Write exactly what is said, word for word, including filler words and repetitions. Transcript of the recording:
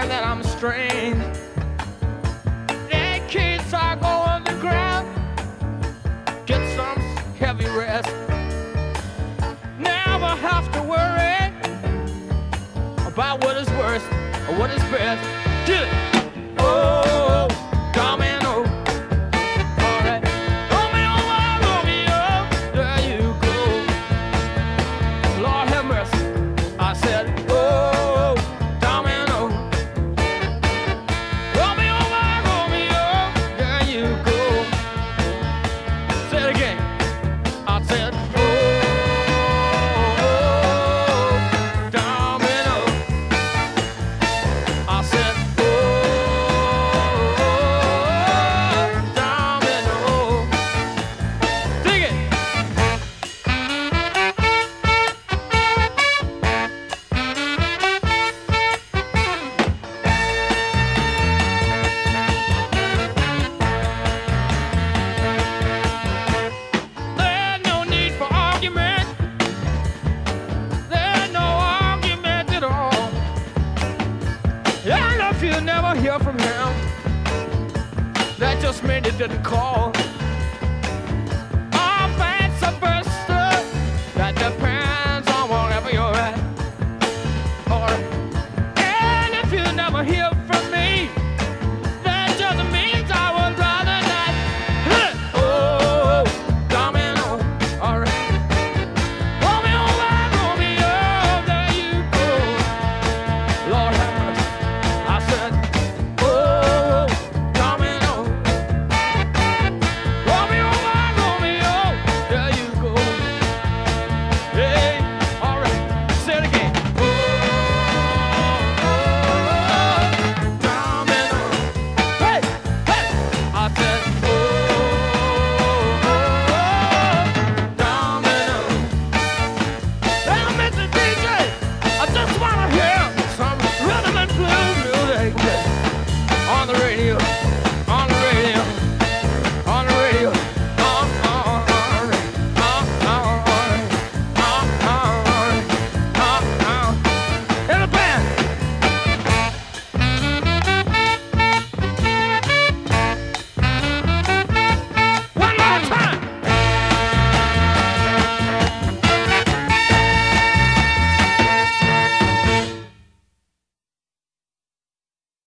understand that I'm strange. That kids I go on the ground, get some heavy rest. Never have to worry about what is worst or what is best. Get it? Oh, domino. All right. Romeo, Romeo, there you go. Lord have mercy. I said, oh, domino. Romeo, Romeo, there you go. Say it again. I said, oh, domino. I said, oh, domino. Dig it. There's no need for argument. There's no argument at all. And if you never hear from him, that just means he didn't call.